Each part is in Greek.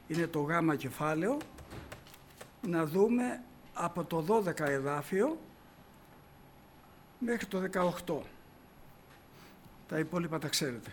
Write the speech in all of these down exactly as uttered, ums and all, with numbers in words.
είναι το γάμα κεφάλαιο, να δούμε από το δώδεκα εδάφιο μέχρι το δεκαοκτώ. Τα υπόλοιπα τα ξέρετε.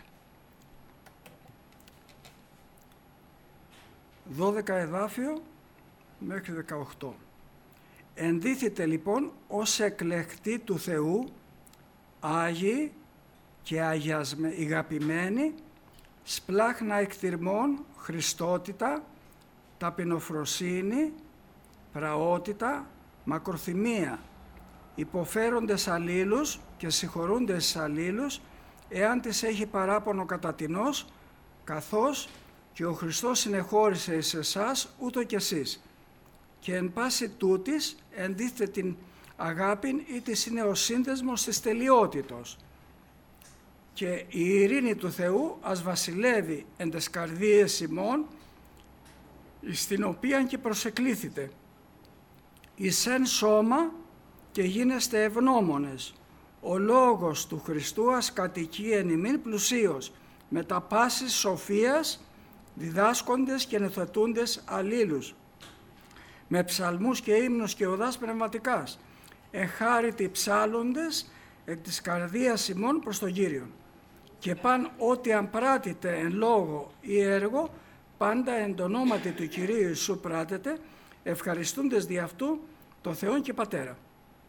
δώδεκα εδάφιο μέχρι δεκαοκτώ. Ενδύθητε λοιπόν ως εκλεκτοί του Θεού, Άγιοι και αγιασμένοι, σπλάχνα εκτιρμών, χριστότητα, ταπεινοφροσύνη, πραότητα, μακροθυμία, υποφέροντες αλλήλους και συγχωρούντες αλλήλους, εάν τις έχει παράπονο κατά τινός, καθώς και ο Χριστός συνεχώρησε εις εσάς, ούτω κι εσείς. Και εν πάση τούτης ενδύθετε την αγάπην, ή της είναι ο σύνδεσμος της τελειότητος. Και η ειρήνη του Θεού ας βασιλεύει εν τες καρδίες ημών, στην οποία και προσεκλήθητε, εις εν σώμα και γίνεστε ευγνώμονες. Ο λόγος του Χριστού ας κατοικεί εν ημίν πλουσίως, με τα πάσης σοφίας, διδάσκοντες και νεθετούντες αλλήλους, με ψαλμούς και ύμνους και οδάς πνευματικάς, εχάριτοι ψάλλοντες εκ της καρδίας ημών προς τον Κύριον. Και παν ό,τι αν πράτητε εν λόγω ή έργο, πάντα εν το ονόματι του Κυρίου Ιησού πράτετε, ευχαριστούντες δι' αυτού το Θεόν και Πατέρα.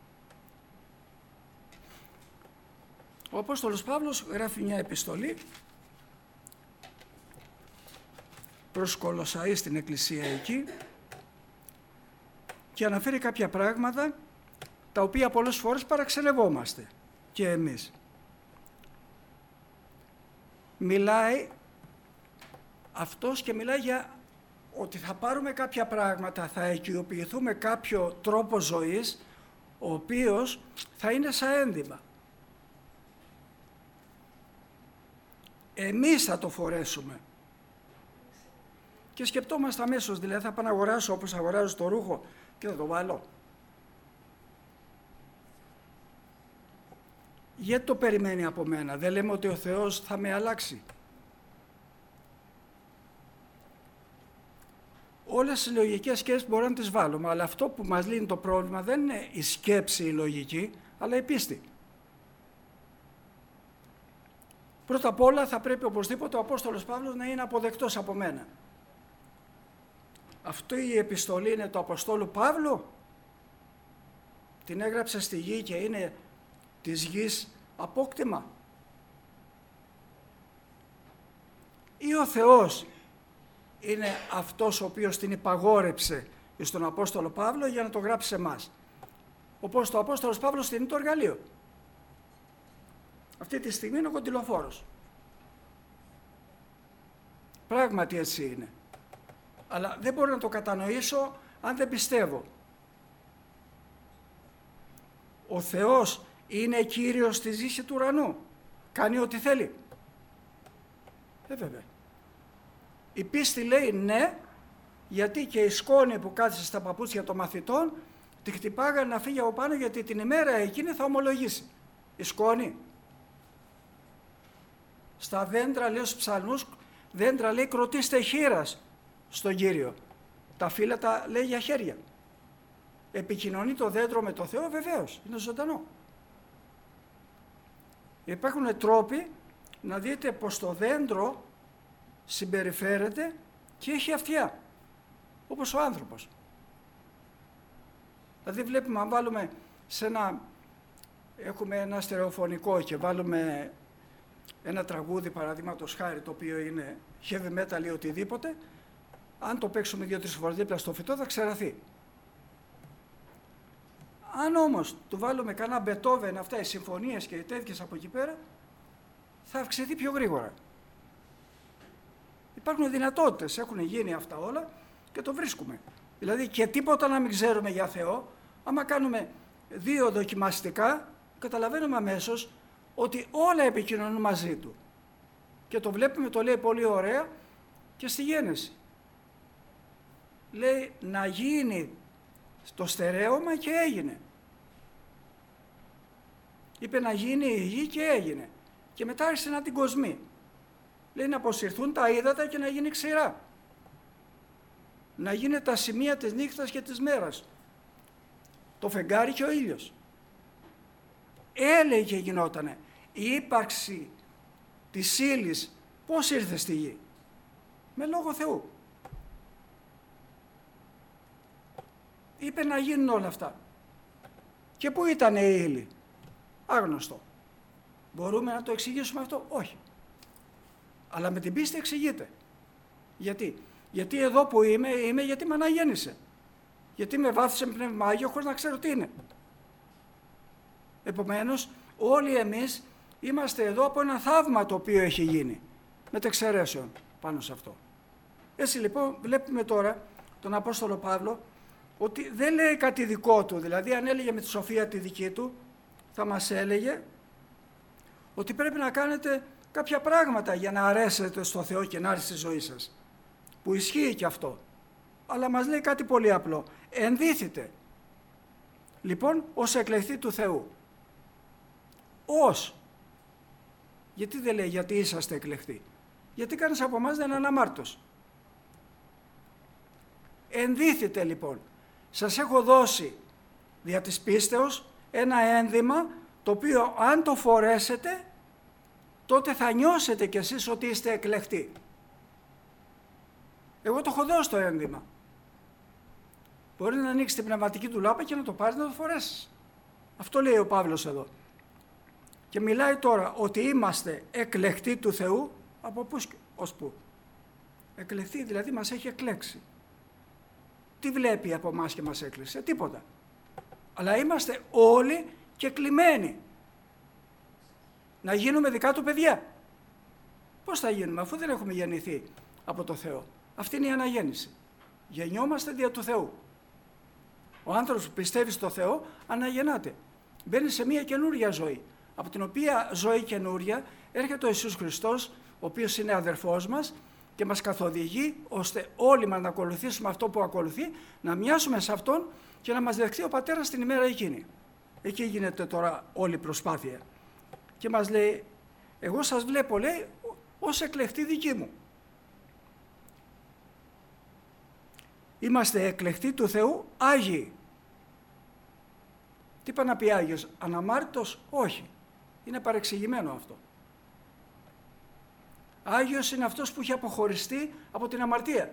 Ο Απόστολος Παύλος γράφει μια επιστολή προς Κολοσσαή στην εκκλησία εκεί και αναφέρει κάποια πράγματα τα οποία πολλές φορές παραξενευόμαστε και εμείς. Μιλάει αυτός και μιλάει για ότι θα πάρουμε κάποια πράγματα, θα οικειοποιηθούμε κάποιο τρόπο ζωής, ο οποίος θα είναι σαν ένδυμα. Εμείς θα το φορέσουμε. Και σκεπτόμαστε αμέσως, δηλαδή θα πάω να αγοράσω όπως αγοράζω το ρούχο και θα το βάλω. Γιατί το περιμένει από μένα, δεν λέμε ότι ο Θεός θα με αλλάξει. Όλες τις λογικές σκέψεις μπορούμε να τις βάλουμε, αλλά αυτό που μας λύνει το πρόβλημα δεν είναι η σκέψη η λογική, αλλά η πίστη. Πρώτα απ' όλα θα πρέπει οπωσδήποτε ο Απόστολος Παύλος να είναι αποδεκτός από μένα. Αυτή η επιστολή είναι του Αποστόλου Παύλου, την έγραψε στη γη και είναι της γης απόκτημα. Ή ο Θεός είναι αυτός ο οποίος την υπαγόρεψε στον Απόστολο Παύλο για να το γράψει σε εμάς. Όπως το Απόστολος Παύλος είναι το εργαλείο. Αυτή τη στιγμή είναι ο κοντιλοφόρος. Πράγματι έτσι είναι. Αλλά δεν μπορώ να το κατανοήσω αν δεν πιστεύω. Ο Θεός είναι Κύριος της γης και του ουρανού. Κάνει ό,τι θέλει. Ε, βέβαια. Η πίστη λέει ναι, γιατί και η σκόνη που κάθισε στα παπούτσια των μαθητών τη χτυπάγανε να φύγει από πάνω, γιατί την ημέρα εκείνη θα ομολογήσει. Η σκόνη. Στα δέντρα, λέει στους ψαλμούς, δέντρα λέει κροτήστε χείρας στον Κύριο. Τα φύλλα τα λέει για χέρια. Επικοινωνεί το δέντρο με το Θεό, βεβαίως, είναι ζωντανό. Υπάρχουν τρόποι να δείτε πως το δέντρο συμπεριφέρεται και έχει αυτιά, όπως ο άνθρωπος. Δηλαδή βλέπουμε, αν βάλουμε σε ένα, έχουμε ένα στερεοφωνικό και βάλουμε ένα τραγούδι παραδείγματος χάρη, το οποίο είναι heavy metal ή οτιδήποτε, αν το παίξουμε δύο-τρεις φορές δίπλα στο φυτό θα ξεραθεί. Αν όμως του βάλουμε κανένα Μπετόβεν, αυτά οι συμφωνίες και οι τέτοιες από εκεί πέρα, θα αυξηθεί πιο γρήγορα. Υπάρχουν δυνατότητες, έχουν γίνει αυτά όλα και το βρίσκουμε. Δηλαδή και τίποτα να μην ξέρουμε για Θεό, άμα κάνουμε δύο δοκιμαστικά, καταλαβαίνουμε αμέσως ότι όλα επικοινωνούν μαζί Του. Και το βλέπουμε, το λέει πολύ ωραία και στη Γένεση. Λέει να γίνει το στερέωμα και έγινε. Είπε να γίνει η γη και έγινε. Και μετά άρχισε να την κοσμεί. Λέει να αποσυρθούν τα ύδατα και να γίνει ξηρά. να γίνει τα σημεία της νύχτας και της μέρας. Το φεγγάρι και ο ήλιος. Έλεγε και γινότανε. Η ύπαρξη της ύλης πώς ήρθε στη γη? Με λόγο Θεού. Είπε να γίνουν όλα αυτά. Και πού ήταν η ύλη? Άγνωστο. Μπορούμε να το εξηγήσουμε αυτό? Όχι. Αλλά με την πίστη εξηγείται. Γιατί? Γιατί εδώ που είμαι, είμαι γιατί με αναγέννησε. Γιατί με βάθησε με Πνεύμα Άγιο χωρίς να ξέρω τι είναι. Επομένως, όλοι εμείς είμαστε εδώ από ένα θαύμα το οποίο έχει γίνει. Μετεξαιρέσεων πάνω σε αυτό. Έτσι λοιπόν βλέπουμε τώρα τον Απόστολο Παύλο ότι δεν λέει κάτι δικό του. Δηλαδή αν έλεγε με τη σοφία τη δική του, θα μας έλεγε ότι πρέπει να κάνετε κάποια πράγματα για να αρέσετε στο Θεό και να άρεσε στη ζωή σας. Που ισχύει και αυτό. Αλλά μας λέει κάτι πολύ απλό. Ενδύθητε. Λοιπόν, ως εκλεχθοί του Θεού. Ως. Γιατί δεν λέει γιατί είσαστε εκλεχθοί? Γιατί κανείς από εμάς δεν είναι αναμάρτητος. Ενδύθητε λοιπόν. Σας έχω δώσει δια της πίστεως ένα ένδυμα το οποίο αν το φορέσετε τότε θα νιώσετε κι εσείς ότι είστε εκλεκτοί. Εγώ το έχω δώσει το ένδυμα. Μπορεί να ανοίξει την πνευματική του λάπα και να το πάρεις να το φορέσεις. Αυτό λέει ο Παύλος εδώ. Και μιλάει τώρα ότι είμαστε εκλεκτοί του Θεού από πού ως πού. Εκλεκτοί δηλαδή μας έχει εκλέξει. Τι βλέπει από εμάς και μας έκλεισε? Τίποτα. Αλλά είμαστε όλοι και κλειμμένοι. Να γίνουμε δικά του παιδιά. Πώς θα γίνουμε αφού δεν έχουμε γεννηθεί από το Θεό? Αυτή είναι η αναγέννηση. Γεννιόμαστε δια του Θεού. Ο άνθρωπος που πιστεύει στο Θεό αναγεννάται. Μπαίνει σε μια καινούρια ζωή. Από την οποία ζωή καινούρια έρχεται ο Ιησούς Χριστός, ο οποίος είναι αδερφός μας και μας καθοδηγεί ώστε όλοι μας να ακολουθήσουμε αυτό που ακολουθεί, να μοιάσουμε σε Αυτόν και να μας δεχτεί ο Πατέρας την ημέρα εκείνη. Εκεί γίνεται τώρα όλη η προσπάθεια. Και μας λέει, εγώ σας βλέπω, λέει, ως εκλεκτοί δικοί μου. Είμαστε εκλεκτοί του Θεού, Άγιοι. Τι είπα να πει Άγιος? Αναμάρτητος? Όχι. Είναι παρεξηγημένο αυτό. Άγιος είναι αυτός που έχει αποχωριστεί από την αμαρτία.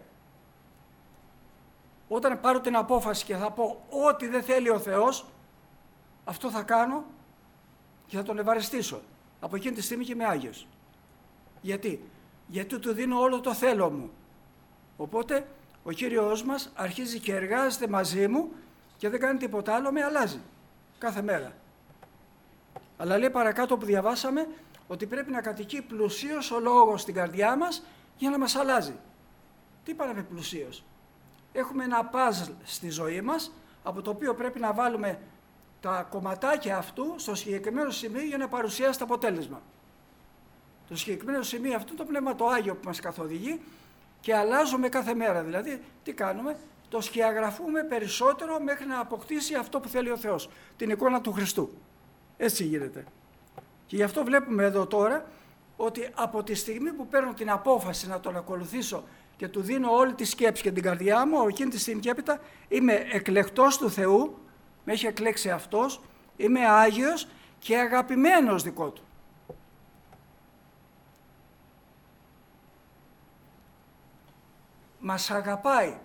Όταν πάρω την απόφαση και θα πω ό,τι δεν θέλει ο Θεός, αυτό θα κάνω και θα τον ευαριστήσω. Από εκείνη τη στιγμή και είμαι Άγιος. Γιατί? Γιατί του δίνω όλο το θέλω μου. Οπότε ο Κύριος μας αρχίζει και εργάζεται μαζί μου και δεν κάνει τίποτα άλλο, με αλλάζει κάθε μέρα. Αλλά λέει παρακάτω που διαβάσαμε ότι πρέπει να κατοικεί πλουσίως ο λόγος στην καρδιά μας για να μας αλλάζει. Τι είπαμε με πλουσίως? Έχουμε ένα παζλ στη ζωή μας από το οποίο πρέπει να βάλουμε τα κομματάκια αυτού στο συγκεκριμένο σημείο για να παρουσιάσει το αποτέλεσμα. Το συγκεκριμένο σημείο αυτό είναι το Πνεύμα το Άγιο που μας καθοδηγεί και αλλάζουμε κάθε μέρα. Δηλαδή τι κάνουμε? Το σκιαγραφούμε περισσότερο μέχρι να αποκτήσει αυτό που θέλει ο Θεός, την εικόνα του Χριστού. Έτσι γίνεται. Και γι' αυτό βλέπουμε εδώ τώρα ότι από τη στιγμή που παίρνω την απόφαση να τον ακολουθήσω και του δίνω όλη τη σκέψη και την καρδιά μου, εκείνη τη στιγμή και έπειτα είμαι εκλεκτός του Θεού, με έχει εκλέξει Αυτός, είμαι Άγιος και αγαπημένος δικό Του. Μας αγαπάει.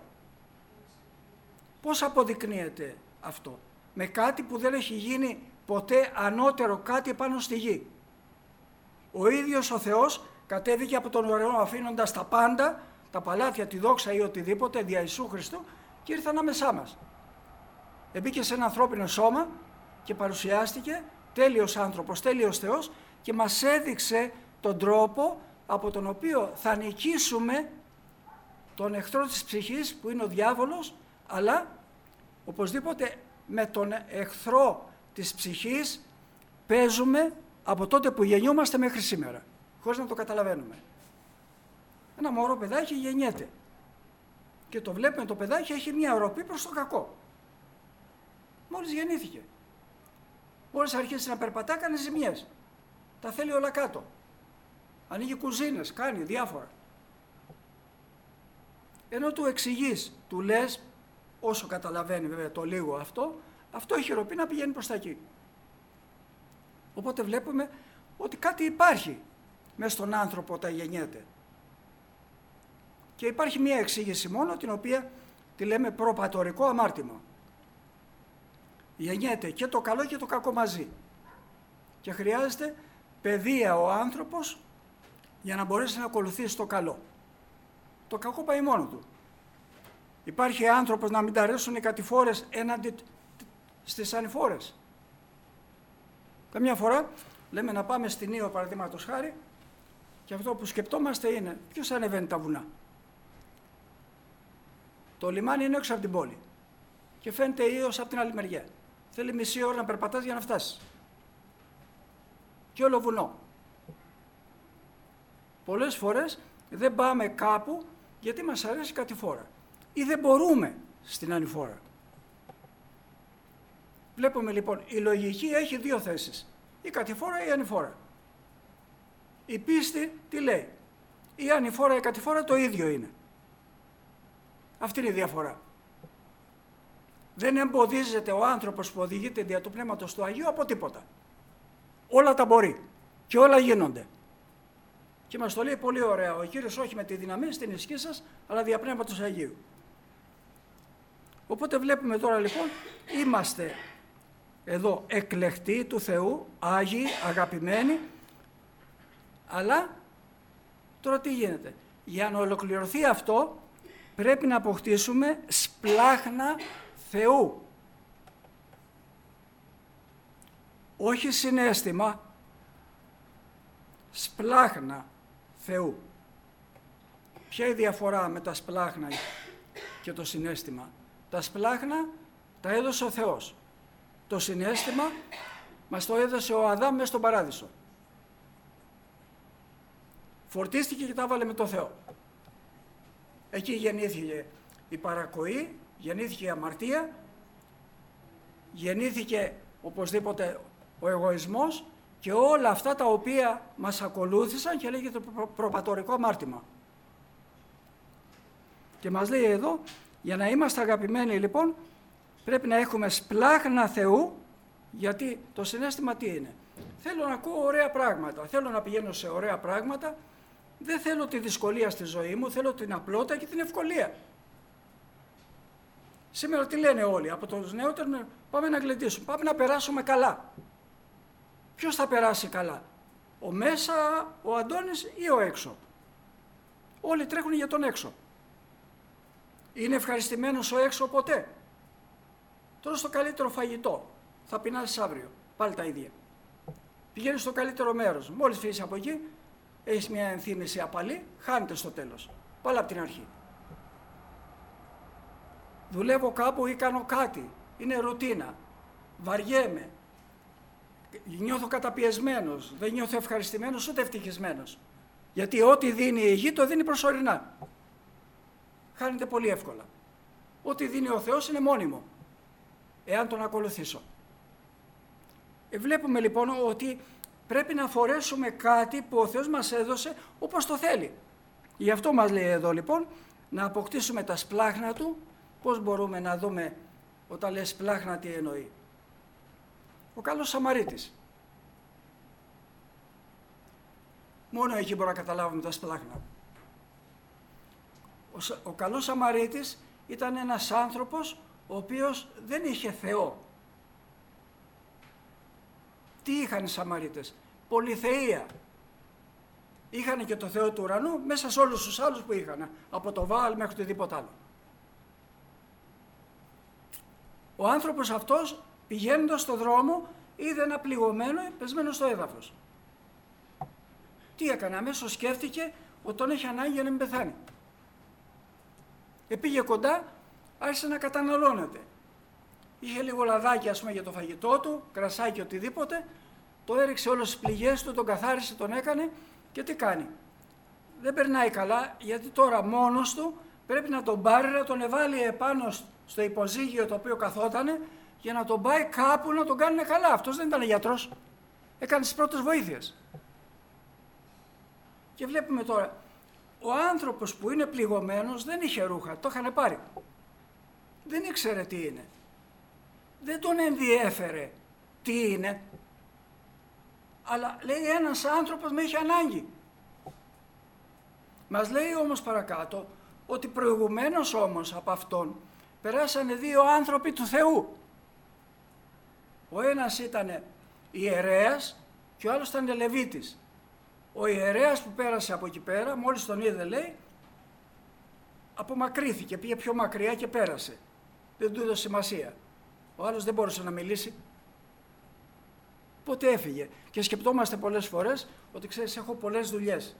Πώς αποδεικνύεται αυτό? Με κάτι που δεν έχει γίνει ποτέ ανώτερο κάτι επάνω στη γη. Ο ίδιος ο Θεός κατέβηκε από τον ουρανό αφήνοντας τα πάντα, τα παλάτια, τη δόξα ή οτιδήποτε δια Ιησού Χριστού και ήρθε ανάμεσά μας. Εμπήκε σε ένα ανθρώπινο σώμα και παρουσιάστηκε τέλειος άνθρωπος, τέλειος Θεός και μας έδειξε τον τρόπο από τον οποίο θα νικήσουμε τον εχθρό της ψυχής που είναι ο διάβολος, αλλά οπωσδήποτε με τον εχθρό της ψυχής παίζουμε από τότε που γεννιόμαστε μέχρι σήμερα, χωρίς να το καταλαβαίνουμε. Ένα μωρό παιδάκι γεννιέται και το βλέπουμε, το παιδάκι έχει μια οροπή προς το κακό. Μόλις γεννήθηκε. Μόλις αρχίσει να περπατά, κάνει ζημιές. Τα θέλει όλα κάτω. Ανοίγει κουζίνες, κάνει διάφορα. Ενώ του εξηγείς, του λες, όσο καταλαβαίνει βέβαια το λίγο αυτό, αυτό η χειροποίηνα πηγαίνει προς τα εκεί. Οπότε βλέπουμε ότι κάτι υπάρχει μέσα στον άνθρωπο όταν γεννιέται. Και υπάρχει μία εξήγηση μόνο, την οποία τη λέμε προπατορικό αμάρτημα. Γεννιέται και το καλό και το κακό μαζί. Και χρειάζεται παιδεία ο άνθρωπος για να μπορέσει να ακολουθήσει το καλό. Το κακό πάει μόνο του. Υπάρχει άνθρωπος να μην τα αρέσουν οι κατηφόρες έναντι στις ανηφόρες. Καμιά φορά λέμε να πάμε στην Ήο, παραδείγματος χάρη, και αυτό που σκεπτόμαστε είναι ποιος ανεβαίνει τα βουνά. Το λιμάνι είναι έξω από την πόλη και φαίνεται η Ήος από την άλλη μεριά. Θέλει μισή ώρα να περπατάς για να φτάσεις. Και όλο βουνό. Πολλές φορές δεν πάμε κάπου γιατί μας αρέσει η κατηφόρα ή δεν μπορούμε στην ανηφόρα. Βλέπουμε λοιπόν, η λογική έχει δύο θέσεις. Η κατηφόρα ή η ανηφόρα. Η πίστη τι λέει? Η ανηφόρα, η κατηφόρα το ίδιο είναι. Αυτή είναι η διαφορά. Δεν εμποδίζεται ο άνθρωπος που οδηγείται δια του Πνεύματος του Αγίου από τίποτα. Όλα τα μπορεί και όλα γίνονται. Και μας το λέει πολύ ωραία ο Κύριος, όχι με τη δύναμη στην ισχύ σας, αλλά δια Πνεύματος Αγίου. Οπότε βλέπουμε τώρα λοιπόν, είμαστε εδώ εκλεκτοί του Θεού, Άγιοι, αγαπημένοι, αλλά τώρα τι γίνεται? Για να ολοκληρωθεί αυτό πρέπει να αποκτήσουμε σπλάχνα Θεού. Όχι συναίσθημα, σπλάχνα Θεού. Ποια είναι η διαφορά με τα σπλάχνα και το συναίσθημα? Τα σπλάχνα τα έδωσε ο Θεός. Το συναίσθημα μας το έδωσε ο Αδάμ μέσα στον παράδεισο. Φορτίστηκε και τα βάλε με το Θεό. Εκεί γεννήθηκε η παρακοή, γεννήθηκε η αμαρτία, γεννήθηκε οπωσδήποτε ο εγωισμός και όλα αυτά τα οποία μας ακολούθησαν και λέγεται προ, προπατορικό αμάρτημα. Και μας λέει εδώ, για να είμαστε αγαπημένοι λοιπόν, πρέπει να έχουμε σπλάχνα Θεού, γιατί το συναίσθημα τι είναι? Θέλω να ακούω ωραία πράγματα, θέλω να πηγαίνω σε ωραία πράγματα, δεν θέλω τη δυσκολία στη ζωή μου, θέλω την απλότητα και την ευκολία. Σήμερα τι λένε όλοι, από τους νεότερους, πάμε να γλεντήσουμε, πάμε να περάσουμε καλά. Ποιος θα περάσει καλά? Ο μέσα, ο Αντώνης ή ο έξω? Όλοι τρέχουν για τον έξω. Είναι ευχαριστημένος ο έξω ποτέ? Τώρα στο καλύτερο φαγητό, θα πεινάσεις αύριο, πάλι τα ίδια. Πηγαίνεις στο καλύτερο μέρος, μόλις φύγεις από εκεί, έχεις μια ενθύμηση απαλή, χάνεται στο τέλος, πάλι από την αρχή. Δουλεύω κάπου ή κάνω κάτι, είναι ρουτίνα, βαριέμαι, νιώθω καταπιεσμένος, δεν νιώθω ευχαριστημένος ούτε ευτυχισμένος. Γιατί ό,τι δίνει η γη το δίνει προσωρινά. Χάνεται πολύ εύκολα. Ό,τι δίνει ο Θεός είναι μόνιμο, εάν τον ακολουθήσω. Ε, βλέπουμε λοιπόν ότι πρέπει να φορέσουμε κάτι που ο Θεός μας έδωσε όπως το θέλει. Γι' αυτό μας λέει εδώ λοιπόν να αποκτήσουμε τα σπλάχνα Του. Πώς μπορούμε να δούμε όταν λέει σπλάχνα τι εννοεί? Ο καλός Σαμαρίτης. Μόνο εκεί μπορούμε να καταλάβουμε τα σπλάχνα. Ο, ο καλός Σαμαρίτης ήταν ένας άνθρωπος ο οποίος δεν είχε Θεό. Τι είχαν οι Σαμαρίτες? Πολυθεία. Είχαν και το Θεό του ουρανού μέσα σε όλους τους άλλους που είχαν, από το Βάαλ μέχρι οτιδήποτε άλλο. Ο άνθρωπος αυτός πηγαίνοντας στον δρόμο είδε ένα πληγωμένο πεσμένο στο έδαφος. Τι έκανε? Αμέσως σκέφτηκε ότι τον έχει ανάγκη για να μην πεθάνει. Επήγε κοντά, άρχισε να καταναλώνεται. Είχε λίγο λαδάκι ας πούμε για το φαγητό του, κρασάκι οτιδήποτε, το έριξε όλες τις πληγές του, τον καθάρισε, τον έκανε και τι κάνει? Δεν περνάει καλά, γιατί τώρα μόνος του πρέπει να τον πάρει, να τον εβάλει επάνω στο υποζύγιο το οποίο καθότανε για να τον πάει κάπου να τον κάνουν καλά. Αυτός δεν ήταν γιατρός, έκανε τις πρώτες βοήθειες. Και βλέπουμε τώρα, ο άνθρωπος που είναι πληγωμένος δεν είχε ρούχα, το είχαν πάρει. Δεν ήξερε τι είναι. Δεν τον ενδιέφερε τι είναι. Αλλά λέει ένας άνθρωπος με είχε ανάγκη. Μας λέει όμως παρακάτω ότι προηγουμένως όμως από αυτόν περάσανε δύο άνθρωποι του Θεού. Ο ένας ήταν ιερέας και ο άλλος ήταν Λεβίτης. Ο ιερέας που πέρασε από εκεί πέρα, μόλις τον είδε λέει, απομακρύθηκε, πήγε πιο μακριά και πέρασε. Δεν του έδωσε σημασία. Ο άλλος δεν μπορούσε να μιλήσει. Πότε έφυγε. Και σκεπτόμαστε πολλές φορές ότι ξέρεις έχω πολλές δουλειές.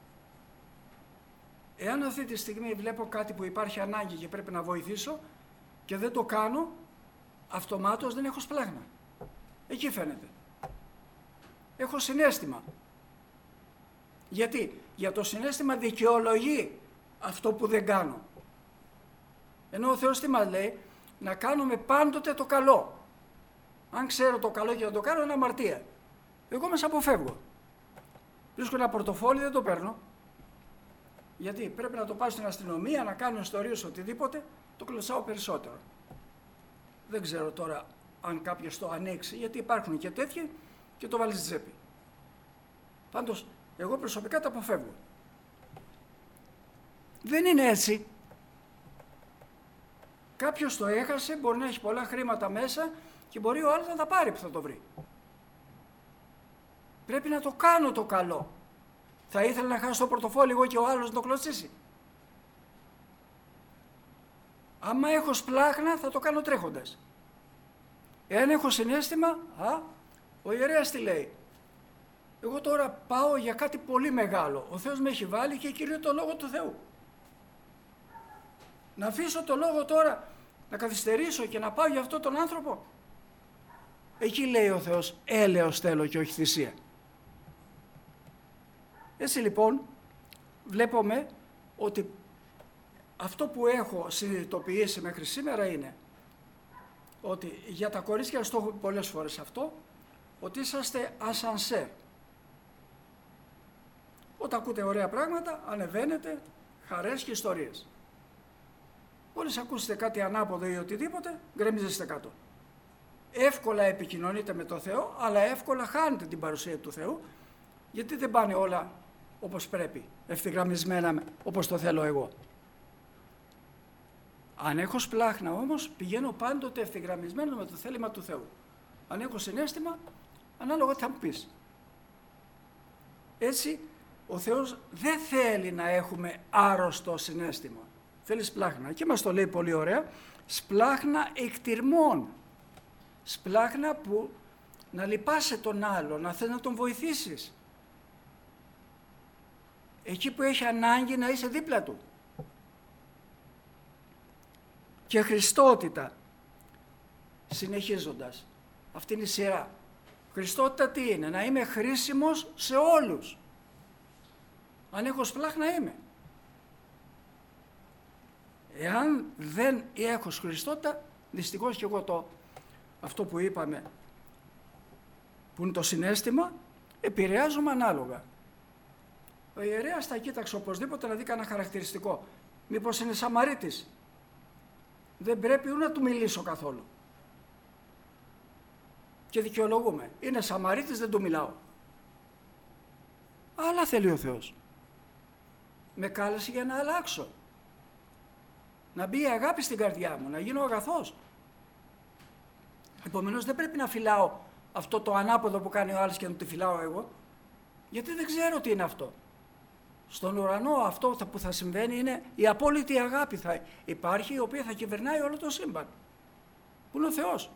Εάν αυτή τη στιγμή βλέπω κάτι που υπάρχει ανάγκη και πρέπει να βοηθήσω και δεν το κάνω, αυτομάτως δεν έχω σπλάγνα. Εκεί φαίνεται. Έχω συναίσθημα. Γιατί? Για το συναίσθημα δικαιολογεί αυτό που δεν κάνω. Ενώ ο Θεός τι μας λέει? Να κάνουμε πάντοτε το καλό. Αν ξέρω το καλό και να το κάνω είναι αμαρτία. Εγώ μέσα αποφεύγω. Βρίσκω ένα πορτοφόλι, δεν το παίρνω. Γιατί πρέπει να το πάω στην αστυνομία, να κάνω ιστορίες, οτιδήποτε, το κλωτσάω περισσότερο. Δεν ξέρω τώρα αν κάποιος το ανοίξει, γιατί υπάρχουν και τέτοιοι και το βάλει στη τσέπη. Πάντως, εγώ προσωπικά το αποφεύγω. Δεν είναι έτσι. Κάποιος το έχασε, μπορεί να έχει πολλά χρήματα μέσα και μπορεί ο άλλος να τα πάρει που θα το βρει. Πρέπει να το κάνω το καλό. Θα ήθελα να χάσω το πορτοφόλι εγώ και ο άλλος να το κλωτσίσει. Άμα έχω σπλάχνα θα το κάνω τρέχοντας. Εάν έχω συναίσθημα, α, ο ιερέας τι λέει? Εγώ τώρα πάω για κάτι πολύ μεγάλο. Ο Θεός με έχει βάλει και κηρύττω το Λόγο του Θεού. Να αφήσω το Λόγο τώρα, να καθυστερήσω και να πάω για αυτόν τον άνθρωπο? Εκεί λέει ο Θεός, έλεος θέλω και όχι θυσία. Έτσι λοιπόν βλέπουμε ότι αυτό που έχω συνειδητοποιήσει μέχρι σήμερα είναι ότι για τα κορίτσια στο έχω πολλές φορές αυτό, ότι είσαστε ασανσέρ. Όταν ακούτε ωραία πράγματα, ανεβαίνετε, χαρές και ιστορίες. Μόλις ακούσετε κάτι ανάποδο ή οτιδήποτε, γκρεμίζεστε κάτω. Εύκολα επικοινωνείτε με τον Θεό, αλλά εύκολα χάνετε την παρουσία του Θεού, γιατί δεν πάνε όλα όπως πρέπει, ευθυγραμμισμένα όπως το θέλω εγώ. Αν έχω σπλάχνα όμως, πηγαίνω πάντοτε ευθυγραμμισμένο με το θέλημα του Θεού. Αν έχω συναίσθημα, ανάλογα τι θα μου πεις. Έτσι, ο Θεός δεν θέλει να έχουμε άρρωστο συναίσθημα. Θέλει σπλάχνα. Και μας το λέει πολύ ωραία, σπλάχνα εκτιρμών. Σπλάχνα που να λυπάσαι τον άλλο, να θες να τον βοηθήσεις. Εκεί που έχει ανάγκη να είσαι δίπλα του. Και Χριστότητα, συνεχίζοντας, αυτή είναι η σειρά. Χριστότητα τι είναι? Να είμαι χρήσιμος σε όλους. Αν έχω σπλάχνα είμαι. Εάν δεν έχω Χριστότητα, δυστυχώς και εγώ το, αυτό που είπαμε, που είναι το συναίσθημα, επηρεάζομαι ανάλογα. Ο ιερέας θα κοίταξε οπωσδήποτε να δει κανένα χαρακτηριστικό. Μήπως είναι Σαμαρίτης? Δεν πρέπει ούτε να του μιλήσω καθόλου. Και δικαιολογούμε. Είναι Σαμαρίτης, δεν του μιλάω. Αλλά θέλει ο Θεός. Με κάλεσε για να αλλάξω. Να μπει η αγάπη στην καρδιά μου, να γίνω αγαθός. Επομένως δεν πρέπει να φυλάω αυτό το ανάποδο που κάνει ο άλλος και να το φυλάω εγώ, γιατί δεν ξέρω τι είναι αυτό. Στον ουρανό αυτό που θα συμβαίνει είναι η απόλυτη αγάπη θα υπάρχει, η οποία θα κυβερνάει όλο το σύμπαν. Που είναι ο Θεός.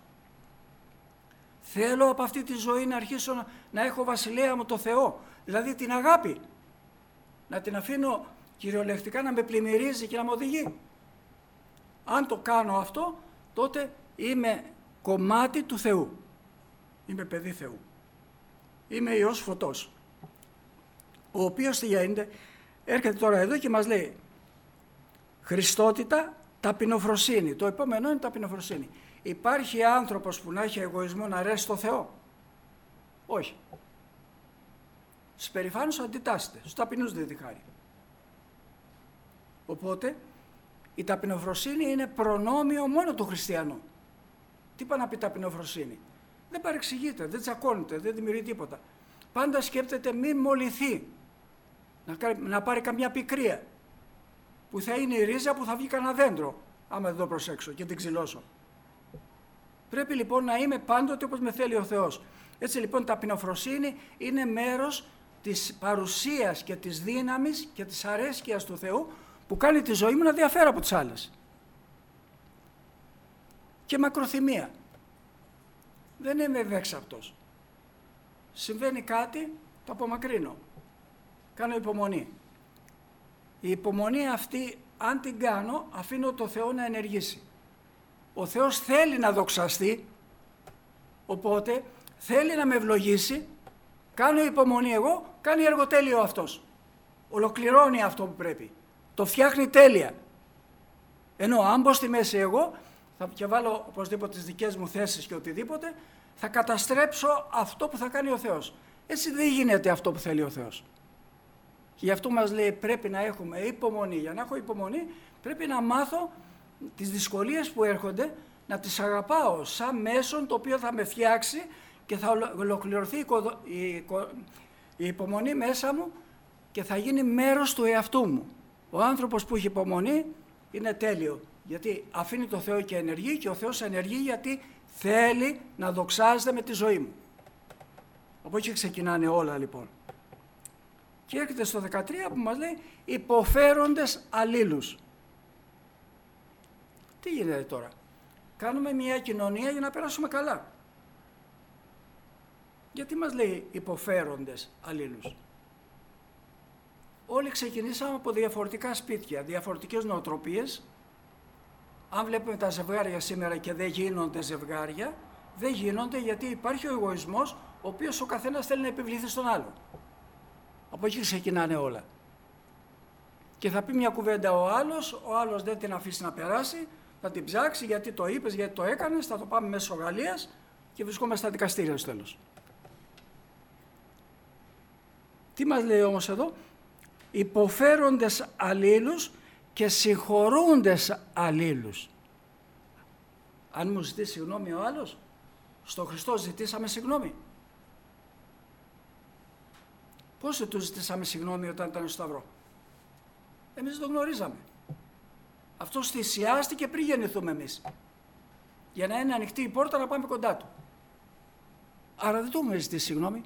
Θέλω από αυτή τη ζωή να αρχίσω να, να έχω βασιλέα μου το Θεό, δηλαδή την αγάπη. Να την αφήνω κυριολεκτικά να με πλημμυρίζει και να με οδηγεί. Αν το κάνω αυτό, τότε είμαι κομμάτι του Θεού. Είμαι παιδί Θεού. Είμαι Υιός Φωτός. Ο οποίος τι γίνεται, έρχεται τώρα εδώ και μας λέει Χριστότητα, ταπεινοφροσύνη. Το επόμενο είναι ταπεινοφροσύνη. Υπάρχει άνθρωπος που να έχει εγωισμό να αρέσει στο Θεό? Όχι. Στους περηφάνους αντιτάσσεται, στους ταπεινούς δεν τη χάρη. Οπότε η ταπεινοφροσύνη είναι προνόμιο μόνο του χριστιανού. Τι πάει να πει ταπεινοφροσύνη? Δεν παρεξηγείται, δεν τσακώνεται, δεν δημιουργεί τίποτα. Πάντα σκέπτεται μην μολυθεί, να, να πάρει καμιά πικρία, που θα είναι η ρίζα που θα βγει κανένα δέντρο, άμα δεν το προσέξω και την ξυλώσω. Πρέπει λοιπόν να είμαι πάντοτε όπως με θέλει ο Θεός. Έτσι λοιπόν η ταπεινοφροσύνη είναι μέρος της παρουσίας και της δύναμης και της αρέσκειας του Θεού που κάνει τη ζωή μου να διαφέρει από τις άλλες. Και μακροθυμία. Δεν είμαι ευέξαπτος. Συμβαίνει κάτι, το απομακρύνω. Κάνω υπομονή. Η υπομονή αυτή, αν την κάνω, αφήνω το Θεό να ενεργήσει. Ο Θεός θέλει να δοξαστεί, οπότε θέλει να με ευλογήσει, κάνω υπομονή εγώ, κάνει εργοτέλειο αυτός. Ολοκληρώνει αυτό που πρέπει. Το φτιάχνει τέλεια. Ενώ αν μπω στη μέση εγώ, θα και βάλω οπωσδήποτε τις δικές μου θέσεις και οτιδήποτε, θα καταστρέψω αυτό που θα κάνει ο Θεός. Έτσι δεν γίνεται αυτό που θέλει ο Θεός. Και γι' αυτό μας λέει πρέπει να έχουμε υπομονή. Για να έχω υπομονή πρέπει να μάθω τις δυσκολίες που έρχονται, να τις αγαπάω σαν μέσον το οποίο θα με φτιάξει και θα ολοκληρωθεί η υπομονή μέσα μου και θα γίνει μέρος του εαυτού μου. Ο άνθρωπος που έχει υπομονή είναι τέλειο, γιατί αφήνει το Θεό και ενεργεί και ο Θεός ενεργεί γιατί θέλει να δοξάζεται με τη ζωή μου. Από εκεί ξεκινάνε όλα λοιπόν. Και έρχεται στο δεκατρία που μας λέει υποφέροντες αλλήλους. Τι γίνεται τώρα? Κάνουμε μια κοινωνία για να περάσουμε καλά. Γιατί μας λέει υποφέροντες αλλήλους? Όλοι ξεκινήσαμε από διαφορετικά σπίτια, διαφορετικές νοοτροπίες. Αν βλέπουμε τα ζευγάρια σήμερα και δεν γίνονται ζευγάρια, δεν γίνονται γιατί υπάρχει ο εγωισμός, ο οποίος ο καθένας θέλει να επιβληθεί στον άλλο. Από εκεί ξεκινάνε όλα. Και θα πει μια κουβέντα ο άλλος, ο άλλος δεν την αφήσει να περάσει, θα την ψάξει γιατί το είπες, γιατί το έκανες, θα το πάμε μέσω Γαλλίας και βρισκόμαστε στα δικαστήρια στο τέλος. Τι μας λέει όμως εδώ? Υποφέροντες αλλήλους και συγχωρούντες αλλήλους. Αν μου ζητήσει συγγνώμη ο άλλος, στο Χριστό ζητήσαμε συγγνώμη. Πώς του ζητήσαμε συγγνώμη όταν ήταν στο Σταυρό? Εμείς τον γνωρίζαμε. Αυτός θυσιάστηκε πριν γεννηθούμε εμείς. Για να είναι ανοιχτή η πόρτα να πάμε κοντά του. Άρα δεν του έχουμε ζητήσει συγγνώμη.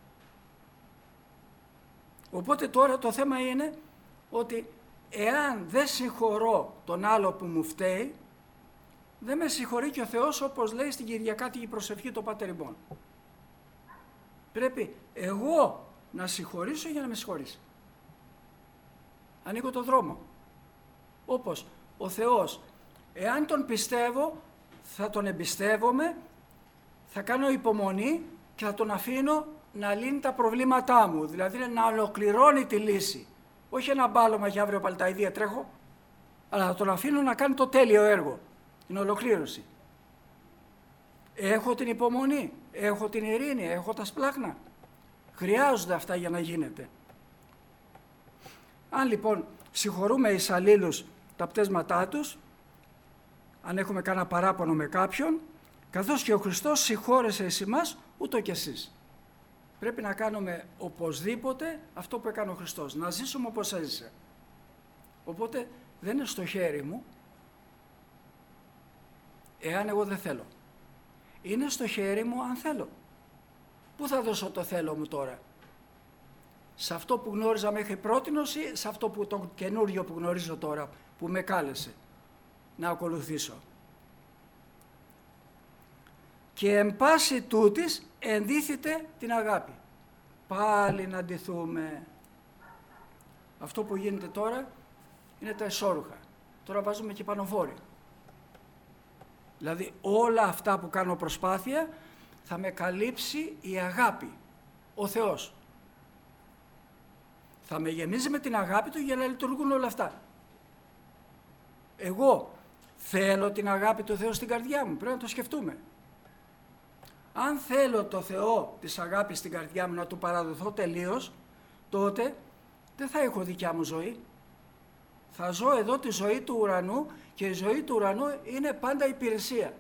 Οπότε τώρα το θέμα είναι ότι εάν δεν συγχωρώ τον άλλο που μου φταίει, δεν με συγχωρεί και ο Θεός, όπως λέει στην Κυριακάτικη προσευχή το Πάτερ ημών. Πρέπει εγώ να συγχωρήσω για να με συγχωρήσει. Ανοίγω το δρόμο. Όπως ο Θεός, εάν τον πιστεύω, θα τον εμπιστεύομαι, θα κάνω υπομονή και θα τον αφήνω να λύνει τα προβλήματά μου, δηλαδή να ολοκληρώνει τη λύση. Όχι ένα μπάλωμα και αύριο πάλι τα ίδια τρέχω, αλλά θα τον αφήνω να κάνει το τέλειο έργο, την ολοκλήρωση. Έχω την υπομονή, έχω την ειρήνη, έχω τα σπλάχνα. Χρειάζονται αυτά για να γίνεται. Αν λοιπόν συγχωρούμε εις αλλήλους τα πτέσματά τους, αν έχουμε κάνα παράπονο με κάποιον, καθώς και ο Χριστός συγχώρεσε εις εμάς, ούτω κι εσείς. Πρέπει να κάνουμε οπωσδήποτε αυτό που έκανε ο Χριστός, να ζήσουμε όπως έζησε. Οπότε δεν είναι στο χέρι μου, εάν εγώ δεν θέλω. Είναι στο χέρι μου αν θέλω. Πού θα δώσω το θέλω μου τώρα? Σε αυτό που γνώριζα μέχρι πρότινος ή σε αυτό που το καινούριο που γνωρίζω τώρα, που με κάλεσε να ακολουθήσω? Και εν πάση τούτης ενδύθητε την αγάπη. Πάλι να ντυθούμε. Αυτό που γίνεται τώρα είναι τα εσώρουχα. Τώρα βάζουμε και πανοφόρια. Δηλαδή όλα αυτά που κάνω προσπάθεια θα με καλύψει η αγάπη, ο Θεός. Θα με γεμίζει με την αγάπη του για να λειτουργούν όλα αυτά. Εγώ θέλω την αγάπη του Θεού στην καρδιά μου, πρέπει να το σκεφτούμε. Αν θέλω το Θεό της αγάπης στην καρδιά μου να του παραδοθώ τελείως, τότε δεν θα έχω δικιά μου ζωή. θα ζω εδώ τη ζωή του ουρανού και η ζωή του ουρανού είναι πάντα υπηρεσία.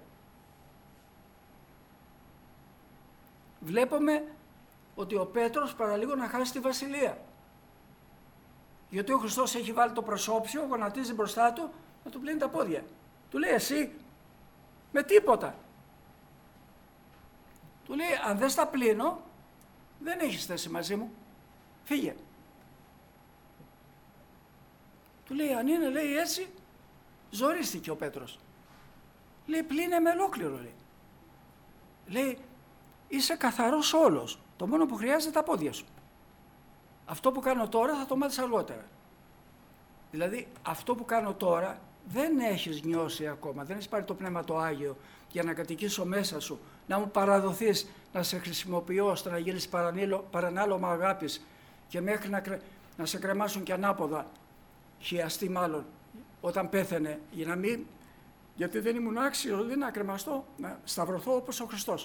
Βλέπουμε ότι ο Πέτρος παραλίγο να χάσει τη βασιλεία. Γιατί ο Χριστός έχει βάλει το προσώψιο, γονατίζει μπροστά του, να του πλύνει τα πόδια. Του λέει εσύ, με τίποτα. Του λέει αν δεν στα πλύνω, δεν έχεις θέση μαζί μου, φύγε. Του λέει αν είναι, λέει έτσι, ζορίστηκε ο Πέτρος. Λέει πλύνε με ολόκληρο, λέει. Λέει είσαι καθαρός όλος, το μόνο που χρειάζεται τα πόδια σου. Αυτό που κάνω τώρα θα το μάθεις αργότερα. Δηλαδή αυτό που κάνω τώρα δεν έχεις νιώσει ακόμα, δεν έχεις πάρει το Πνεύμα το Άγιο για να κατοικήσω μέσα σου, να μου παραδοθείς, να σε χρησιμοποιώ ώστε να γίνεις παρανάλωμα αγάπης και μέχρι να, να σε κρεμάσουν και ανάποδα, χιαστεί μάλλον, όταν πέθαινε, για να μην, γιατί δεν ήμουν άξιος, δεν να κρεμαστώ, να σταυρωθώ όπως ο Χριστός.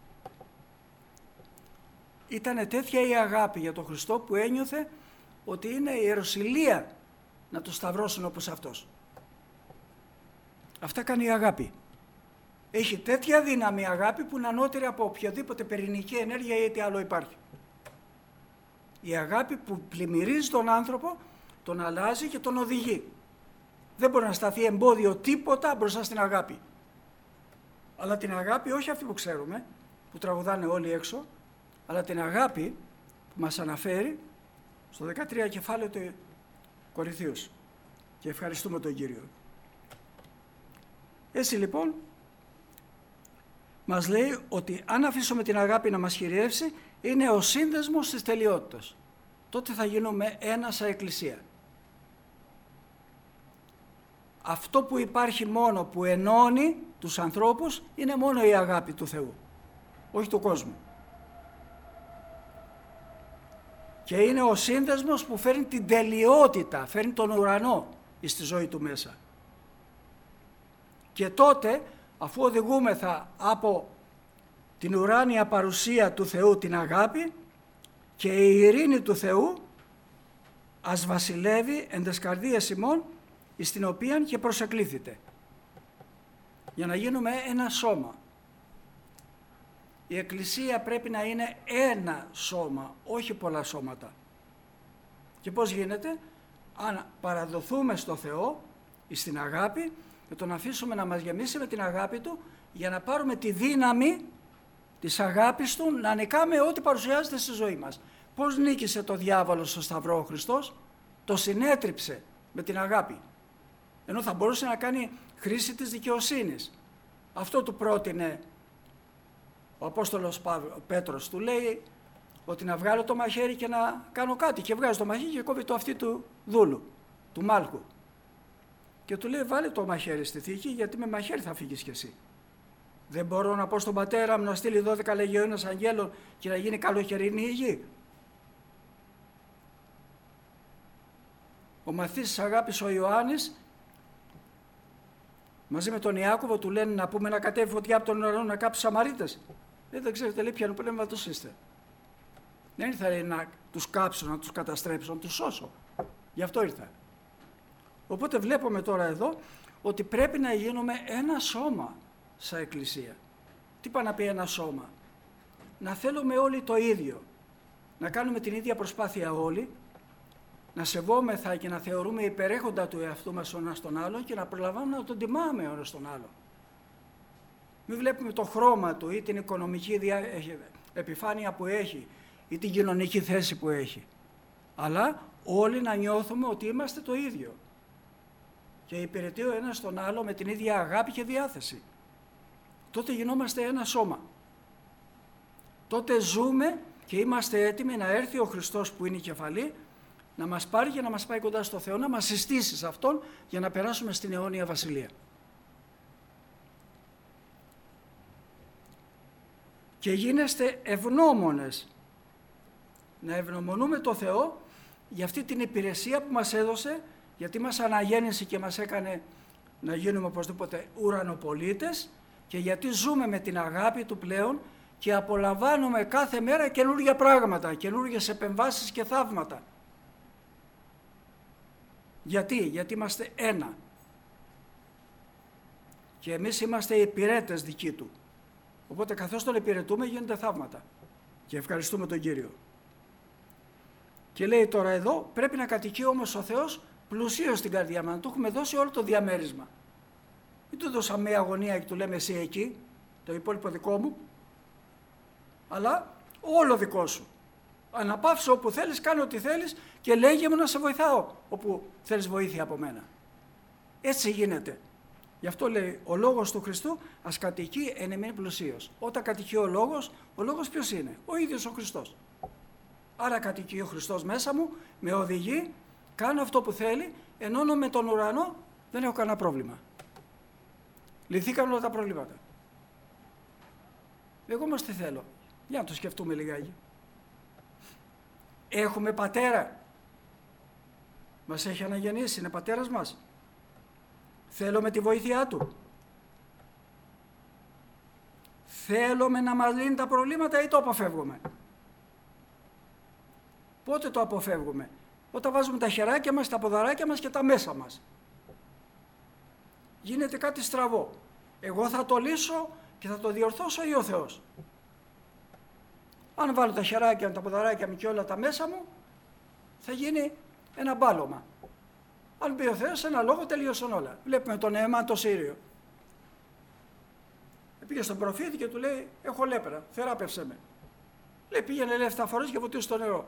Ήτανε τέτοια η αγάπη για τον Χριστό που ένιωθε ότι είναι ιεροσυλία να το σταυρώσουν όπως αυτός. Αυτά κάνει η αγάπη. Έχει τέτοια δύναμη η αγάπη που είναι ανώτερη από οποιαδήποτε πυρηνική ενέργεια ή τι άλλο υπάρχει. Η αγάπη που πλημμυρίζει τον άνθρωπο, τον αλλάζει και τον οδηγεί. Δεν μπορεί να σταθεί εμπόδιο τίποτα μπροστά στην αγάπη. Αλλά την αγάπη, όχι αυτή που ξέρουμε, που τραγουδάνε όλοι έξω, αλλά την αγάπη που μας αναφέρει στο δεκατρία κεφάλαιο του Κορινθίους. Και ευχαριστούμε τον Κύριο. Έτσι λοιπόν, μας λέει ότι αν αφήσουμε την αγάπη να μας χειριεύσει, είναι ο σύνδεσμος της τελειότητας. Τότε θα γίνουμε ένα σαν εκκλησία. Αυτό που υπάρχει μόνο, που ενώνει τους ανθρώπους, είναι μόνο η αγάπη του Θεού, όχι του κόσμου. Και είναι ο σύνδεσμος που φέρνει την τελειότητα, φέρνει τον ουρανό στη ζωή του μέσα. Και τότε, αφού οδηγούμεθα από την ουράνια παρουσία του Θεού, την αγάπη, και η ειρήνη του Θεού ας βασιλεύει εν τες καρδίες ημών, εις την οποία και προσεκλήθητε. Για να γίνουμε ένα σώμα. Η Εκκλησία πρέπει να είναι ένα σώμα, όχι πολλά σώματα. Και πώς γίνεται? Αν παραδοθούμε στο Θεό, στην αγάπη, και τον αφήσουμε να μας γεμίσει με την αγάπη Του, για να πάρουμε τη δύναμη της αγάπης Του, να νικάμε ό,τι παρουσιάζεται στη ζωή μας. Πώς νίκησε το διάβολο στο Σταυρό ο Χριστός? Το συνέτριψε με την αγάπη. Ενώ θα μπορούσε να κάνει χρήση της δικαιοσύνης. Αυτό του πρότεινε ο Απόστολος Πέτρος, του λέει ότι να βγάλω το μαχαίρι και να κάνω κάτι. Και βγάζει το μαχαίρι και κόβει το αυτί του δούλου, του Μάλκου. Και του λέει βάλε το μαχαίρι στη θήκη, γιατί με μαχαίρι θα φύγεις κι εσύ. Δεν μπορώ να πω στον πατέρα μου να στείλει δώδεκα λεγιώνες αγγέλων και να γίνει καλοκαιρινή η γη. Ο μαθής της αγάπης ο Ιωάννης, μαζί με τον Ιάκωβο, του λένε να πούμε να κατέβει φωτιά από τον ουρανό να κάψει Σαμαρίτες. Δεν, δεν ξέρετε λέει ποιανού πνεύματος είστε. Δεν ήρθα λέει, να τους κάψω, να τους καταστρέψω, να τους σώσω. Γι' αυτό ήρθα. Οπότε βλέπουμε τώρα εδώ ότι πρέπει να γίνουμε ένα σώμα σαν Εκκλησία. Τι πάει να πει ένα σώμα? Να θέλουμε όλοι το ίδιο. Να κάνουμε την ίδια προσπάθεια όλοι. Να σεβόμεθα και να θεωρούμε υπερέχοντα του εαυτού μας ο ένας τον άλλον και να προλαμβάνουμε να τον τιμάμε ο ένας τον άλλον. Μην βλέπουμε το χρώμα του ή την οικονομική δια... επιφάνεια που έχει ή την κοινωνική θέση που έχει. Αλλά όλοι να νιώθουμε ότι είμαστε το ίδιο. Και υπηρετεί ο ένας τον άλλο με την ίδια αγάπη και διάθεση. Τότε γινόμαστε ένα σώμα. Τότε ζούμε και είμαστε έτοιμοι να έρθει ο Χριστός που είναι η κεφαλή, να μας πάρει και να μας πάει κοντά στο Θεό, να μας συστήσει σε Αυτόν για να περάσουμε στην αιώνια βασιλεία. Και γίνεστε ευγνώμονες. Να ευγνωμονούμε το Θεό για αυτή την υπηρεσία που μας έδωσε, γιατί μας αναγέννησε και μας έκανε να γίνουμε οπωσδήποτε ουρανοπολίτες και γιατί ζούμε με την αγάπη Του πλέον και απολαμβάνουμε κάθε μέρα καινούργια πράγματα, καινούργιες επεμβάσεις και θαύματα. Γιατί, γιατί είμαστε ένα. Και εμείς είμαστε οι υπηρέτες δικοί του. Οπότε καθώς τον υπηρετούμε γίνονται θαύματα. Και ευχαριστούμε τον Κύριο. Και λέει τώρα εδώ, πρέπει να κατοικεί όμως ο Θεός πλουσίως στην καρδιά μας, να του έχουμε δώσει όλο το διαμέρισμα. Μην του δώσαμε μια αγωνία και του λέμε εσύ εκεί, το υπόλοιπο δικό μου, αλλά όλο δικό σου. Αναπαύσω όπου θέλεις, κάνε ό,τι θέλεις και λέγε μου να σε βοηθάω όπου θέλεις βοήθεια από μένα. Έτσι γίνεται. Γι' αυτό λέει ο λόγος του Χριστού ας κατοικεί εν εμείς πλουσίως. Όταν κατοικεί ο λόγος, ο λόγος ποιος είναι? Ο ίδιος ο Χριστός. Άρα κατοικεί ο Χριστός μέσα μου, με οδηγεί, κάνω αυτό που θέλει, ενώνω με τον ουρανό, δεν έχω κανένα πρόβλημα. Λυθήκαν όλα τα προβλήματα. Εγώ όμως τι θέλω? Για να το σκεφτούμε λιγάκι. Έχουμε πατέρα. Μας έχει αναγεννήσει, είναι πατέρας μας. Θέλουμε τη βοήθειά του. Θέλουμε να μας λύνει τα προβλήματα ή το αποφεύγουμε? Πότε το αποφεύγουμε? Όταν βάζουμε τα χεράκια μας, τα ποδαράκια μας και τα μέσα μας. Γίνεται κάτι στραβό. Εγώ θα το λύσω και θα το διορθώσω ή ο Θεός? Αν βάλω τα χεράκια, τα ποδαράκια μου και όλα τα μέσα μου, θα γίνει ένα μπάλωμα. Αν πει ο Θεός ένα λόγο, τελείωσαν όλα. Βλέπουμε τον Νεεμάν το Σύριο. Πήγε στον προφήτη και του λέει, έχω λέπρα, θεράπευσέ με. Λέει, πήγαινε λέει εφτά φορές και βοτίωσε το νερό.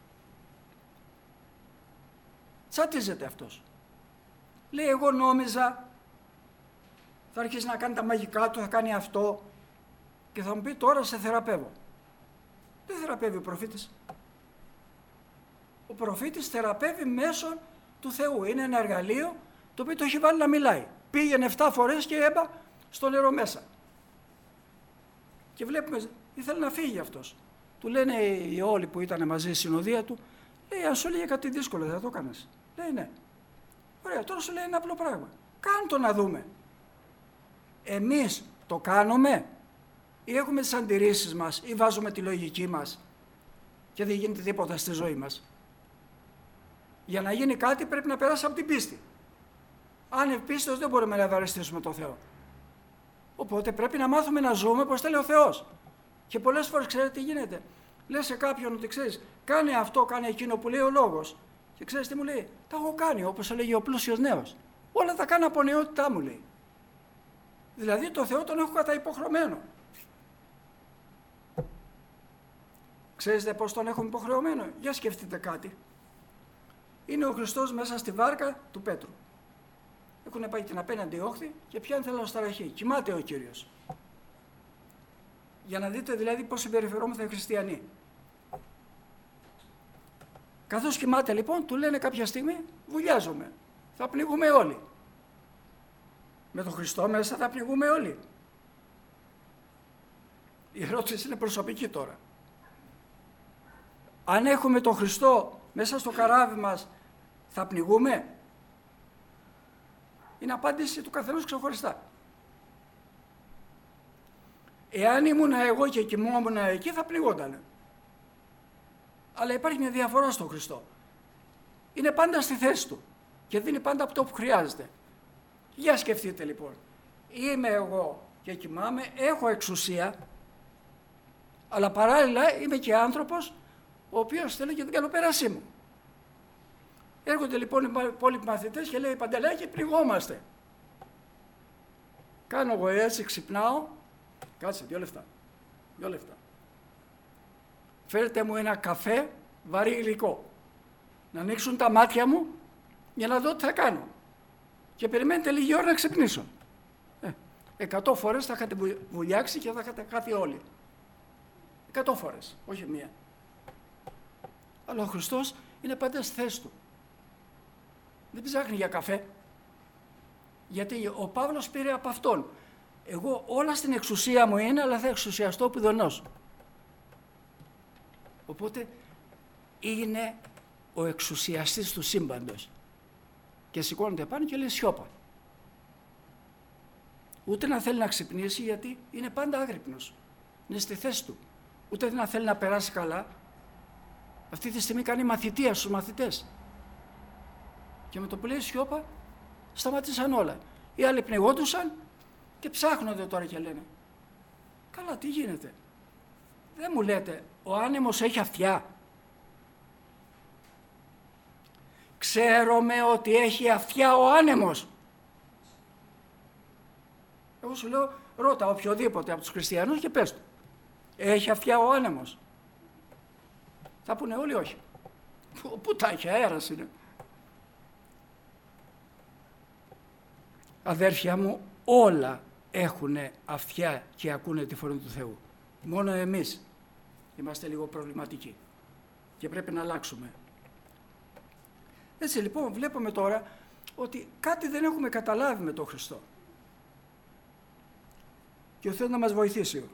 Τσατίζεται αυτός. Λέει, εγώ νόμιζα θα αρχίσει να κάνει τα μαγικά του, θα κάνει αυτό και θα μου πει τώρα σε θεραπεύω. Δεν θεραπεύει ο προφήτης. Ο προφήτης θεραπεύει μέσω του Θεού. Είναι ένα εργαλείο το οποίο το έχει βάλει να μιλάει. Πήγαινε εφτά φορές και έμπα στο νερό μέσα. Και βλέπουμε, ήθελε να φύγει αυτός. Του λένε οι όλοι που ήταν μαζί στη συνοδεία του, λέει, αν σου έλεγε κάτι δύσκολο, δεν θα το έκανες? Λέει, ναι. Ωραία, τώρα σου λέει ένα απλό πράγμα. Κάν το να δούμε. Εμείς το κάνουμε ή έχουμε τις αντιρρήσεις μας ή βάζουμε τη λογική μας και δεν γίνεται τίποτα στη ζωή μας? Για να γίνει κάτι πρέπει να περάσει από την πίστη. Αν ευπίστος δεν μπορούμε να ευαρεστήσουμε τον Θεό. Οπότε πρέπει να μάθουμε να ζούμε όπως θέλει ο Θεός. Και πολλές φορές ξέρετε τι γίνεται? Λες σε κάποιον ότι ξέρεις, κάνε αυτό, κάνε εκείνο που λέει ο λόγος. Και ξέρεις τι μου λέει? Τα έχω κάνει, όπως έλεγε ο πλούσιος νέος. Όλα τα κάνω από νεότητά μου, λέει. Δηλαδή το Θεό τον έχω καταυποχρεωμένο. Ξέρετε πώς τον έχουμε υποχρεωμένο? Για σκεφτείτε κάτι. Είναι ο Χριστός μέσα στη βάρκα του Πέτρου. Έχουν πάει την απέναντι όχθη και πιάνει θαλασσοταραχή. Κοιμάται ο Κύριος. Για να δείτε δηλαδή πώς συμπεριφερόμαστε οι χριστιανοί. Καθώς κοιμάται λοιπόν, του λένε κάποια στιγμή, βουλιάζουμε. Θα πνιγούμε όλοι. Με τον Χριστό μέσα θα πνιγούμε όλοι. Η ερώτηση είναι προσωπική τώρα. Αν έχουμε τον Χριστό μέσα στο καράβι μας, θα πνιγούμε? Είναι απάντηση του καθενός ξεχωριστά. Εάν ήμουν εγώ και κοιμόμουν εκεί, θα πνιγότανε. Αλλά υπάρχει μια διαφορά στον Χριστό. Είναι πάντα στη θέση του και δίνει πάντα αυτό που χρειάζεται. Για σκεφτείτε λοιπόν. Είμαι εγώ και κοιμάμαι, έχω εξουσία, αλλά παράλληλα είμαι και άνθρωπος ο οποίος θέλει και την καλοπέρασή μου. Έρχονται λοιπόν οι υπόλοιποι μαθητές και λέει, Παντελάκη, πληγόμαστε. Κάνω εγώ έτσι, ξυπνάω, κάτσε δύο λεφτά, δύο λεφτά. Φέρτε μου ένα καφέ βαρύ υλικό, να ανοίξουν τα μάτια μου για να δω τι θα κάνω. Και περιμένετε λίγη ώρα να ξυπνήσω. Ε, εκατό φορές θα είχατε βουλιάξει και θα είχατε χάθει όλοι. Εκατό φορές, όχι μία. Αλλά ο Χριστός είναι πάντα στη θέση του. Δεν ψάχνει για καφέ. Γιατί ο Παύλος πήρε από αυτόν. Εγώ όλα στην εξουσία μου είναι, αλλά θα εξουσιαστώ πουδενός. Οπότε είναι ο εξουσιαστής του σύμπαντος. Και σηκώνεται πάνω και λέει σιώπα. Ούτε να θέλει να ξυπνήσει, γιατί είναι πάντα άγρυπνος. Είναι στη θέση του. Ούτε να θέλει να περάσει καλά. Αυτή τη στιγμή κάνει μαθητεία στους μαθητές. Και με το που λέει σιώπα, σταματήσαν όλα. Οι άλλοι πνιγόντουσαν και ψάχνονται τώρα και λένε, καλά, τι γίνεται. Δεν μου λέτε, ο άνεμος έχει αυτιά. Ξέρουμε ότι έχει αυτιά ο άνεμος. Εγώ σου λέω, ρώτα οποιοδήποτε από τους χριστιανούς και πες του. Έχει αυτιά ο άνεμος. Θα πούνε όλοι όχι. Πού τα έχει, αέρας είναι. Αδέρφια μου, όλα έχουν αυτιά και ακούνε τη φωνή του Θεού. Μόνο εμείς είμαστε λίγο προβληματικοί και πρέπει να αλλάξουμε. Έτσι λοιπόν βλέπουμε τώρα ότι κάτι δεν έχουμε καταλάβει με τον Χριστό. Και ο Θεός να μας βοηθήσει.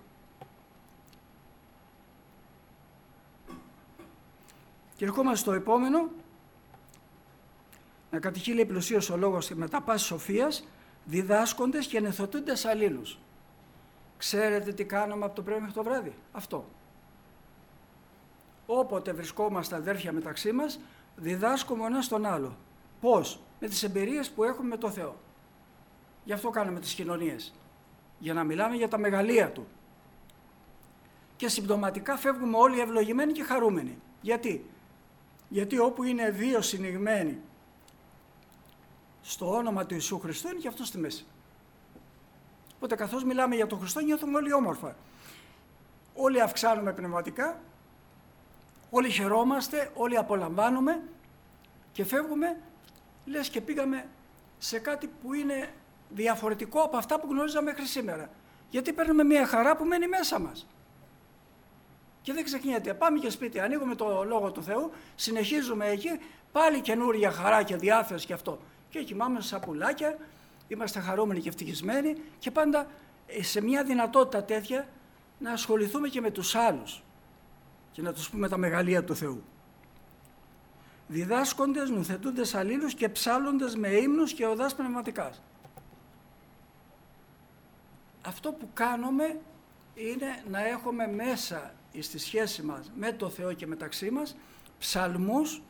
Και ερχόμαστε στο επόμενο. Να κατηχεί λέει πλουσίως ο λόγος και μετά πάση σοφίας, διδάσκοντες και ενεθωτούντες αλλήλους. Ξέρετε τι κάνουμε από το πρωί μέχρι το βράδυ? Αυτό. Όποτε βρισκόμαστε αδέρφια μεταξύ μας, διδάσκουμε ο ένας τον άλλο. Πώς? Με τις εμπειρίες που έχουμε με το Θεό. Γι' αυτό κάνουμε τις κοινωνίες. Για να μιλάμε για τα μεγαλεία Του. Και συμπτωματικά φεύγουμε όλοι ευλογημένοι και χαρούμενοι. Γιατί? Γιατί όπου είναι δύο συνηγμένοι στο όνομα του Ιησού Χριστού, είναι και αυτό στη μέση. Οπότε καθώς μιλάμε για τον Χριστό, νιώθουμε όλοι όμορφα. Όλοι αυξάνουμε πνευματικά, όλοι χαιρόμαστε, όλοι απολαμβάνουμε και φεύγουμε, λες και πήγαμε σε κάτι που είναι διαφορετικό από αυτά που γνώριζαμε μέχρι σήμερα. Γιατί παίρνουμε μια χαρά που μένει μέσα μας. Και δεν ξεχνιέται. Πάμε και σπίτι, ανοίγουμε το Λόγο του Θεού, συνεχίζουμε εκεί, πάλι καινούργια χαρά και διάθεση και αυτό. Και κοιμάμε σαν πουλάκια, είμαστε χαρούμενοι και ευτυχισμένοι και πάντα σε μια δυνατότητα τέτοια να ασχοληθούμε και με τους άλλους και να τους πούμε τα μεγαλεία του Θεού. Διδάσκοντες, νουθετούντες αλλήλους και ψάλλοντες με ύμνους και οδάς πνευματικάς. Αυτό που κάνουμε είναι να έχουμε μέσα στη σχέση μας με το Θεό και μεταξύ μας ψαλμούς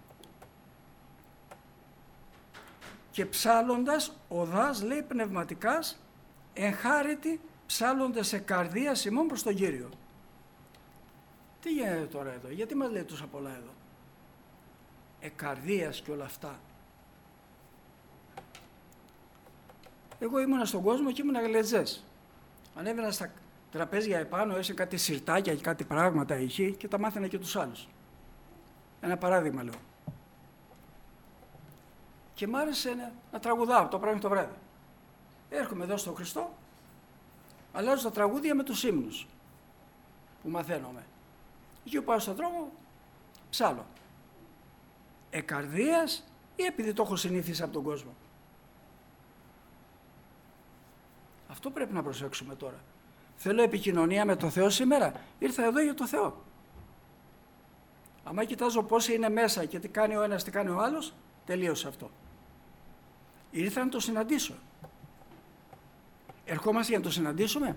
και ψάλλοντας οδάς λέει πνευματικάς εγχάρητη ψάλλοντας σε καρδία ημών προς τον Κύριο. Τι γίνεται τώρα εδώ, γιατί μας λέει τόσα πολλά εδώ? Εκαρδίας και όλα αυτά. Εγώ ήμουνα στον κόσμο και ήμουνα γλετζές. Ανέβαινα στα τραπέζια επάνω, έσαι κάτι σιρτάκια και κάτι πράγματα εκεί και τα μάθαινα και τους άλλους. Ένα παράδειγμα λέω. Και μ' άρεσε να, να τραγουδάω το πρωί το βράδυ. Έρχομαι εδώ στον Χριστό, αλλάζω τα τραγούδια με τους ύμνους που μαθαίνομαι. Εκεί που πάω στον δρόμο, ψάλλω. Εκαρδίας ή επειδή το έχω συνήθισει από τον κόσμο? Αυτό πρέπει να προσέξουμε τώρα. Θέλω επικοινωνία με το Θεό σήμερα. Ήρθα εδώ για το Θεό. Άμα κοιτάζω πόσοι είναι μέσα και τι κάνει ο ένας, τι κάνει ο άλλος, τελείωσε αυτό. Ήρθα να το συναντήσω. Ερχόμαστε για να το συναντήσουμε.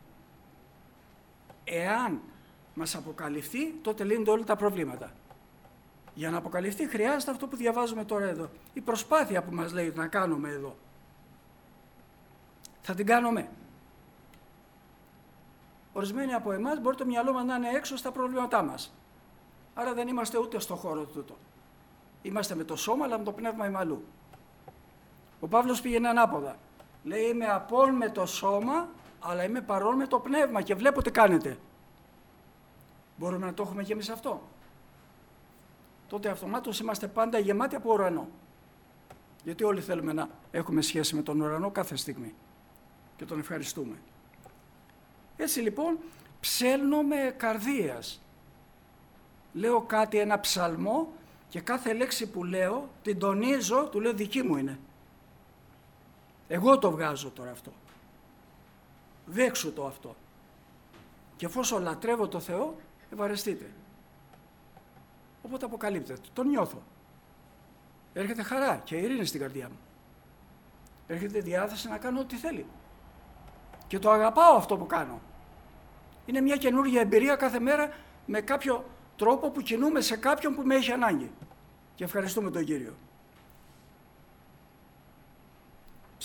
Εάν μας αποκαλυφθεί, τότε λύνονται όλα τα προβλήματα. Για να αποκαλυφθεί χρειάζεται αυτό που διαβάζουμε τώρα εδώ. Η προσπάθεια που μας λέει να κάνουμε εδώ. Θα την κάνουμε. Ορισμένοι από εμάς μπορεί το μυαλό μας να είναι έξω στα προβλήματά μας. Άρα δεν είμαστε ούτε στο χώρο τούτο. Είμαστε με το σώμα, αλλά με το πνεύμα είμαι αλλού. Ο Παύλος πήγαινε ανάποδα. Λέει είμαι απόν με το σώμα, αλλά είμαι παρόν με το πνεύμα και βλέπω τι κάνετε. Μπορούμε να το έχουμε και εμείς αυτό? Τότε αυτομάτως είμαστε πάντα γεμάτοι από ουρανό. Γιατί όλοι θέλουμε να έχουμε σχέση με τον ουρανό κάθε στιγμή και τον ευχαριστούμε. Έτσι λοιπόν ψέλνω με καρδίας. Λέω κάτι, ένα ψαλμό και κάθε λέξη που λέω την τονίζω, του λέω δική μου είναι. Εγώ το βγάζω τώρα αυτό. Δέξου το αυτό. Και εφόσον λατρεύω το Θεό, ευαρεστείτε. Οπότε αποκαλύπτεται, τον νιώθω. Έρχεται χαρά και ειρήνη στην καρδιά μου. Έρχεται διάθεση να κάνω ό,τι θέλει. Και το αγαπάω αυτό που κάνω. Είναι μια καινούργια εμπειρία κάθε μέρα με κάποιο τρόπο που κινούμε σε κάποιον που με έχει ανάγκη. Και ευχαριστούμε τον Κύριο.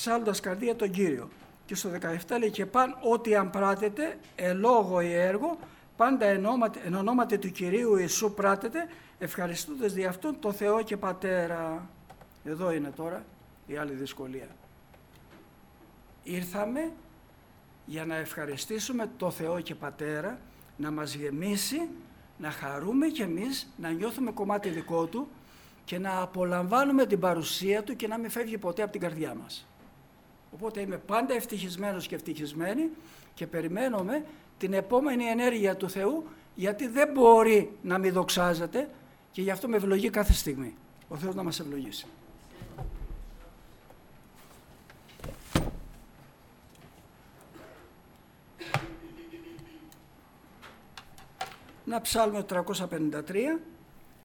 ψάλλοντας καρδία τον Κύριο. Και στο δεκαεπτά λέει και παν ό,τι αν πράτετε, ελόγω ή έργο, πάντα εν ονόματι του Κυρίου Ιησού πράτετε, ευχαριστούντες δι' αυτόν το Θεό και Πατέρα. Εδώ είναι τώρα η άλλη δυσκολία. Ήρθαμε για να ευχαριστήσουμε το Θεό και Πατέρα, να μας γεμίσει, να χαρούμε κι εμείς, να νιώθουμε κομμάτι δικό Του και να απολαμβάνουμε την παρουσία Του και να μην φεύγει ποτέ από την καρδιά μας. Οπότε είμαι πάντα ευτυχισμένος και ευτυχισμένη και περιμένουμε την επόμενη ενέργεια του Θεού, γιατί δεν μπορεί να μην δοξάζεται και γι' αυτό με ευλογεί κάθε στιγμή. Ο Θεός να μας ευλογήσει. Να ψάλουμε το τριακόσια πενήντα τρία.